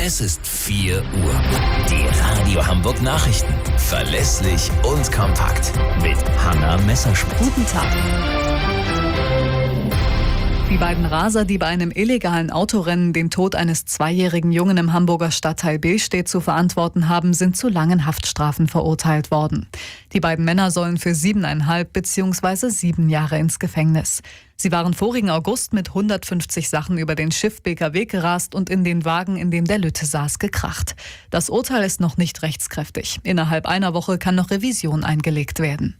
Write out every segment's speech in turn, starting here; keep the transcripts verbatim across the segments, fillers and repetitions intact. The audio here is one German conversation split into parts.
Es ist vier Uhr. Die Radio Hamburg Nachrichten. Verlässlich und kompakt. Mit Hanna Messerschmidt. Guten Tag. Die beiden Raser, die bei einem illegalen Autorennen den Tod eines zweijährigen Jungen im Hamburger Stadtteil Beestedt zu verantworten haben, sind zu langen Haftstrafen verurteilt worden. Die beiden Männer sollen für siebeneinhalb bzw. sieben Jahre ins Gefängnis. Sie waren vorigen August mit hundertfünfzig Sachen über den Schiff-B K W gerast und in den Wagen, in dem der Lütte saß, gekracht. Das Urteil ist noch nicht rechtskräftig. Innerhalb einer Woche kann noch Revision eingelegt werden.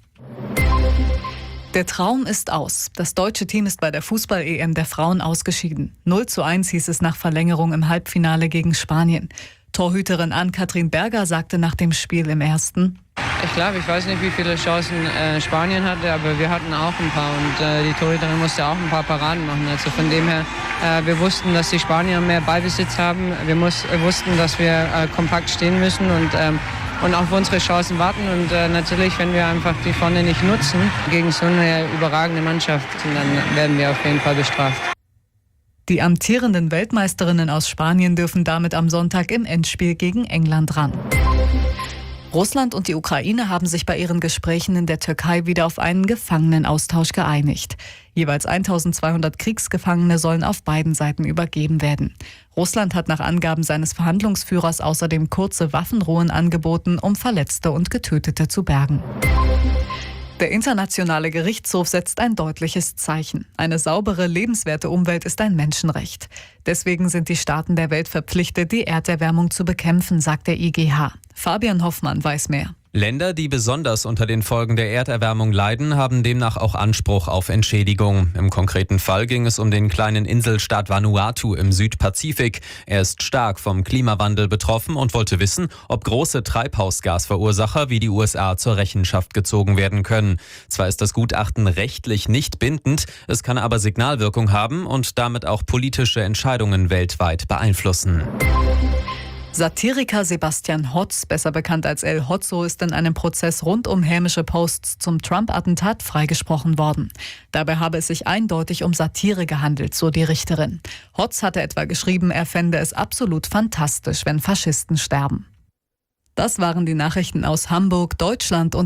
Der Traum ist aus. Das deutsche Team ist bei der Fußball-E M der Frauen ausgeschieden. null zu eins hieß es nach Verlängerung im Halbfinale gegen Spanien. Torhüterin Ann-Kathrin Berger sagte nach dem Spiel im ersten: Ich glaube, ich weiß nicht, wie viele Chancen äh, Spanien hatte, aber wir hatten auch ein paar und äh, die Torhüterin musste auch ein paar Paraden machen. Also von dem her, äh, wir wussten, dass die Spanier mehr Ballbesitz haben. Wir muss, äh, wussten, dass wir äh, kompakt stehen müssen und ähm, und auf unsere Chancen warten. Und äh, natürlich, wenn wir einfach die vorne nicht nutzen, gegen so eine überragende Mannschaft, dann werden wir auf jeden Fall bestraft. Die amtierenden Weltmeisterinnen aus Spanien dürfen damit am Sonntag im Endspiel gegen England ran. Russland und die Ukraine haben sich bei ihren Gesprächen in der Türkei wieder auf einen Gefangenenaustausch geeinigt. Jeweils eintausendzweihundert Kriegsgefangene sollen auf beiden Seiten übergeben werden. Russland hat nach Angaben seines Verhandlungsführers außerdem kurze Waffenruhen angeboten, um Verletzte und Getötete zu bergen. Der Internationale Gerichtshof setzt ein deutliches Zeichen. Eine saubere, lebenswerte Umwelt ist ein Menschenrecht. Deswegen sind die Staaten der Welt verpflichtet, die Erderwärmung zu bekämpfen, sagt der I G H. Fabian Hoffmann weiß mehr. Länder, die besonders unter den Folgen der Erderwärmung leiden, haben demnach auch Anspruch auf Entschädigung. Im konkreten Fall ging es um den kleinen Inselstaat Vanuatu im Südpazifik. Er ist stark vom Klimawandel betroffen und wollte wissen, ob große Treibhausgasverursacher wie die U S A zur Rechenschaft gezogen werden können. Zwar ist das Gutachten rechtlich nicht bindend, es kann aber Signalwirkung haben und damit auch politische Entscheidungen weltweit beeinflussen. Satiriker Sebastian Hotz, besser bekannt als El Hotzo, ist in einem Prozess rund um hämische Posts zum Trump-Attentat freigesprochen worden. Dabei habe es sich eindeutig um Satire gehandelt, so die Richterin. Hotz hatte etwa geschrieben, er fände es absolut fantastisch, wenn Faschisten sterben. Das waren die Nachrichten aus Hamburg, Deutschland und